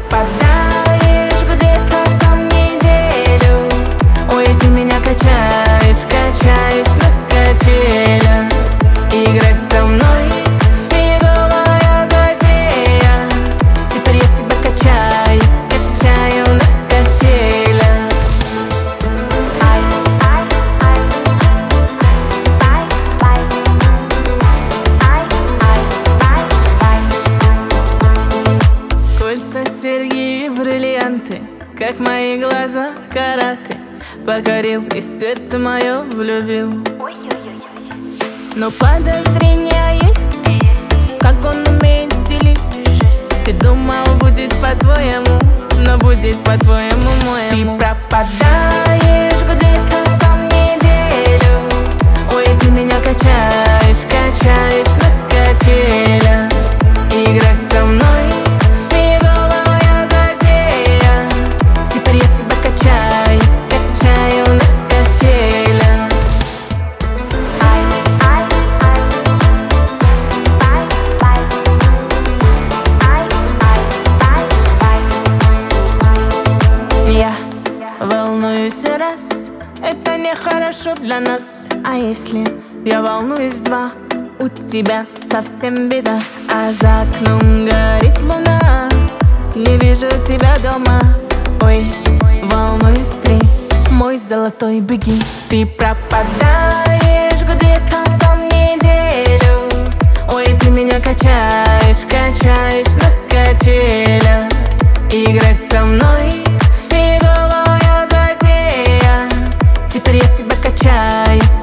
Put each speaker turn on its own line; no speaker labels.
пропадаешь где-то там неделю. Ой, ты меня качаешь, качаешь на качелях. Играть со мной фиговая затея. Теперь я тебя качаю, качаю на качелях. Ай, ай, ай, бай, бай. Ай, ай, бай, бай. Кольца, серьги и бриллианты, как мои глаза караты. Покорил и сердце мое влюбил. Но подозрения есть, как он умеет стелить. Ты думал, будет по-твоему, но будет по-твоему моему. Ты пропадаешь где-то там неделю. Ой, ты меня качаешь, качаешь на качелях. Играть со мной фиговая затея. Теперь я тебя качаю, качаю на качелях. Ай, ай, ай, бай, бай. Ай, ай, бай, бай. Я волнуюсь раз, это нехорошо для нас. А если я волнуюсь два, у тебя совсем беда. А за окном горит луна, не вижу тебя дома. Ой, волнуюсь три, мой золотой, беги. Ты пропадаешь где-то там неделю. Ой, ты меня качаешь, качаешь на качелях. Играть со мной фиговая затея. Теперь я тебя качаю,